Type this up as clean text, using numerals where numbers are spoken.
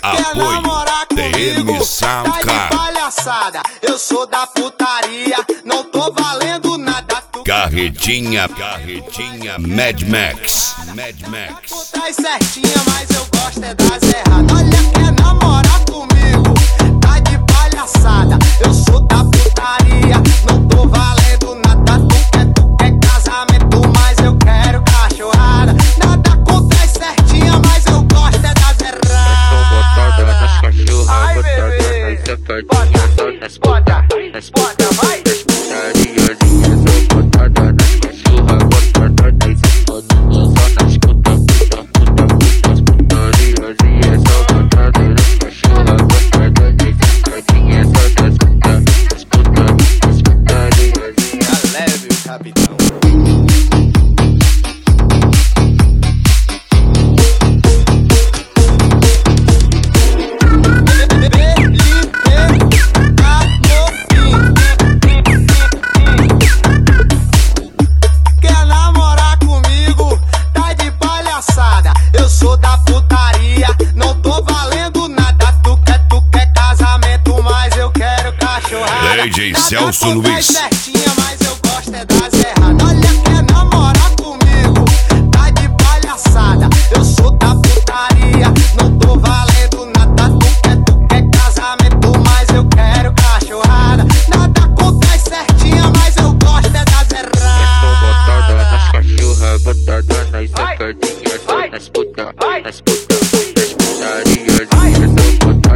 Apoio TM Sound Tá de palhaçada, eu sou da putaria, não tô valendo nada. Carretinha Mad Max. Tá certinha, mas eu gosto é das erradas. Olha, quer namorar comigo, tá de palhaçada, eu sou da putaria, não tô valendo nada. Tu quer casamento, mas eu quero cachorrada. Nada acontece certinha, mas eu gosto é das erradas. Eu sou botada nas cachorras, Ai, botada bebê. nas safadinhas, só nas Bota, vai. putariazinhas. Sou botada nas cachorras, botada nas safadinhas, só nas putariazinhas. Sou botada nas cachorras, botada nas safadinhas, só nas putariazinhas. Tá leve, capitão. Eu sou da putaria, não tô valendo nada. Tu quer casamento, mas eu quero cachorrada. DJ Celso Nada Luiz. acontece certinha, mas eu gosto é das erradas. Olha, quer namorar comigo, tá de palhaçada. Eu sou da putaria, não tô valendo nada. Tu quer casamento, mas eu quero cachorrada. Nada acontece certinha, mas eu gosto é das erradas. Eu sou botada nas cachorras, botada nas safadinhas, só nas putariazinhas. Sou botada